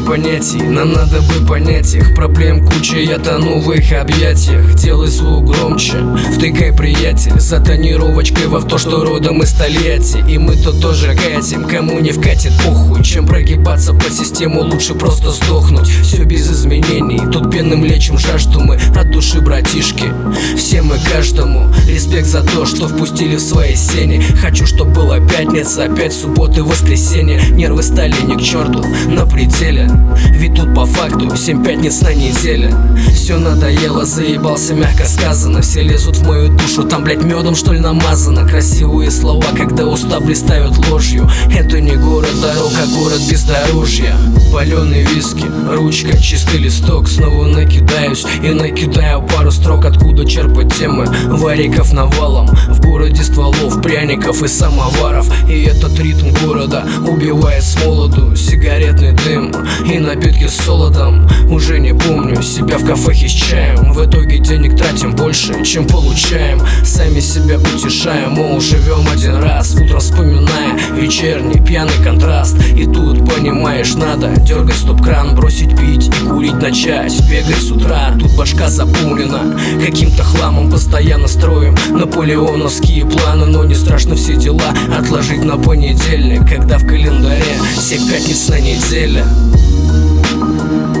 понятий, нам надо бы понять их. Проблем куча, я тону в их объятиях. Делай звук громче, втыкай, приятель, за тонировочкой в авто, что родом из Тольятти. И мы то тоже катим, кому не вкатит похуй. Чем прогибаться под систему, лучше просто сдохнуть. Все без изменений, тут пенным лечим жажду мы от души, братишки. Всем и каждому респект за то, что впустили в свои сени. Хочу, чтоб была пятница, опять суббота и воскресенье. Нервы стали ни к черту на пределе, ведь тут по факту 7 пятниц на неделе. Все надоело, заебался, мягко сказано. Все лезут в мою душу, там, блять, медом что ли намазано. Красивые слова, когда уста блистают ложью. Это не город дорог, а город бездорожья. Паленый виски, ручка, чистый листок. Снова накидаюсь и накидаю пару строк. Откуда черпать темы, вариков навалом. В городе стволов, пряников и самоваров. И этот ритм города убивает с молоду. Сигаретный дым и напитки с солодом. Уже не помню себя в кафехе с чаем. В итоге денег тратим больше, чем получаем. Сами себя утешаем, мол, живем один раз. Утром вспоминая вечерний пьяный контраст. И тут, понимаешь, надо дергать стоп-кран, бросить пить и курить начать. Бегать с утра, тут башка заполнена каким-то хламом. Постоянно строим наполеоновские планы. Но не страшно все дела отложить на понедельник, когда в календаре 7 пятниц на неделе.